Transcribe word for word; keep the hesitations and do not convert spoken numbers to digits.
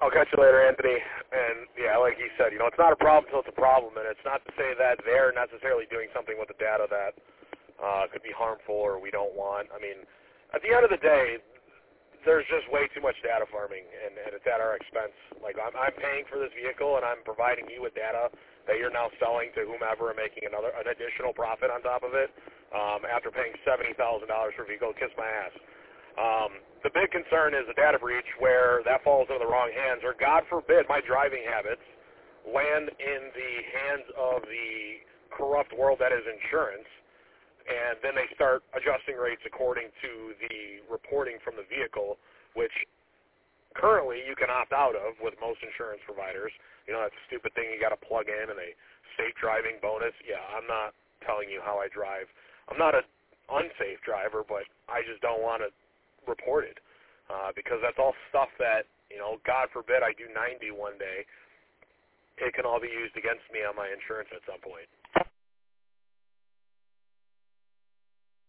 I'll catch you later, Anthony. And, yeah, like you said, you know, it's not a problem until it's a problem, and it's not to say that they're necessarily doing something with the data that uh, could be harmful or we don't want. I mean, at the end of the day, there's just way too much data farming, and, and it's at our expense. Like, I'm, I'm paying for this vehicle, and I'm providing you with data that you're now selling to whomever and making another an additional profit on top of it um, after paying seventy thousand dollars for a vehicle. Kiss my ass. Um, the big concern is a data breach where that falls into the wrong hands, or God forbid my driving habits land in the hands of the corrupt world that is insurance, and then they start adjusting rates according to the reporting from the vehicle, which currently you can opt out of with most insurance providers. You know, that's a stupid thing you got to plug in, and a safe driving bonus. Yeah, I'm not telling you how I drive. I'm not an unsafe driver, but I just don't want to reported uh, because that's all stuff that, you know, God forbid I do ninety one day, it can all be used against me on my insurance at some point.